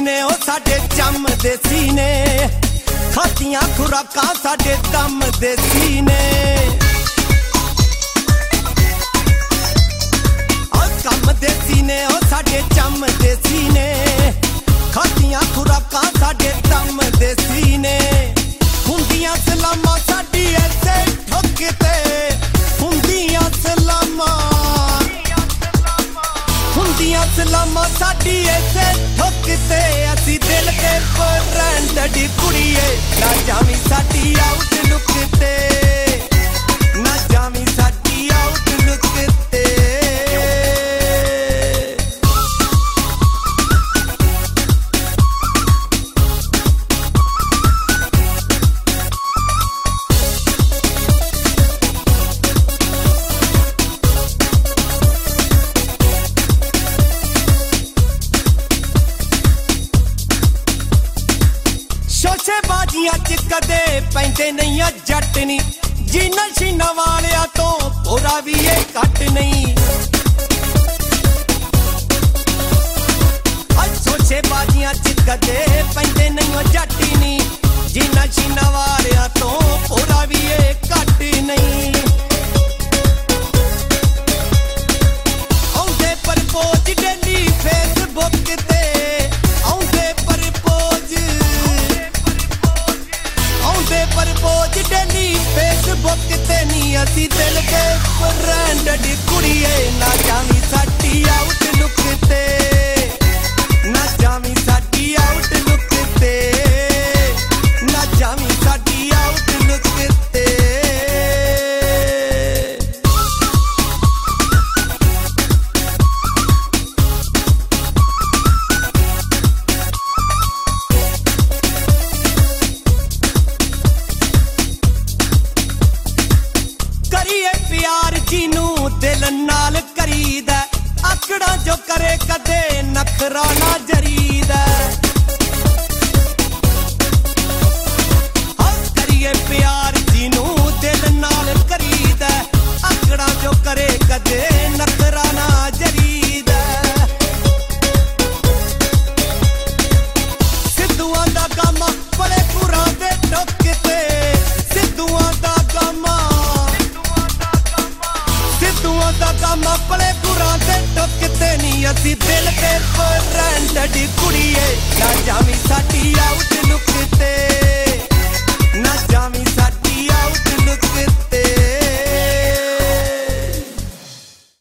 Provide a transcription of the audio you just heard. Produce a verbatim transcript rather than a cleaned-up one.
सीने ओ साडे जम दे सीने खातियां खुराकां साडे दम दे सीने कम दे सीने ओ साडे जम दे सीने खातियां खुराकां साडे दम दे सीने हुंदियां सलामां साडी ऐसे ठुकते हुंदियां सलामां हुंदियां सलामां साडी ऐसे ठुकते असी दिल दे ब्रांड दी कुड़िए ना जावी साडी आउटलुक ते ना जावी साडी आउटलुक ते बाजियां च कदे पैंदे नहीं जट नी जिन्ना शीना वालिया तो पूरा भी ये घट नहीं सोचे बाजियां च कदे पैंदे नहीं जट नी जिन्ना शीना वालिया तो पूरा भी ये घट नहीं औंदे प्रपोज डेली फेसबुक ते औंदे प्रपोज औंदे प्रपोज डेली फेसबुक ते नी असी दिल दे ब्रांड दी कुड़िए ना जावी साडी आउटलुक ते ना जावी साडी आउटलुक ते ना जावी साडी आउटलुक ते प्यार जीनू दिल नाल करीदा आकड़ा जो करे कदे नखरा ना जरीदा हाँ करिए प्यार जीनू दिल नाल करीदा आकड़ा जो करे कदे नखरा ना जरीदा सिद्धुआं दा गामा बड़े पुरां दे टुकते सिद्धुआं दा गामा सिद्धुआं दा काम अपने गुरां ते टुकते नी असी दिल दे ब्रांड दी कुड़िए ना जावी साडी आउट